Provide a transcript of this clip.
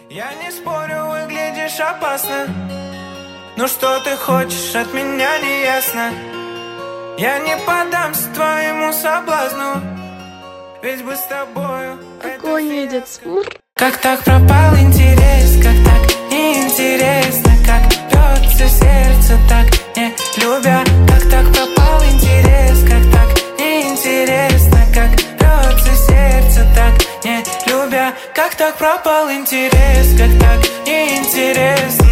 Я не спорю, выглядишь опасно. Ну что ты хочешь от меня, не ясно. Я не поддамся твоему соблазну, ведь бы с тобою Огонь едет. Как так пропал интерес, как так неинтересно, как бьется сердце, так не любя. Как так пропал интерес, как так неинтересно, как бьется сердце, так не любя. Как так пропал интерес, как так неинтересно.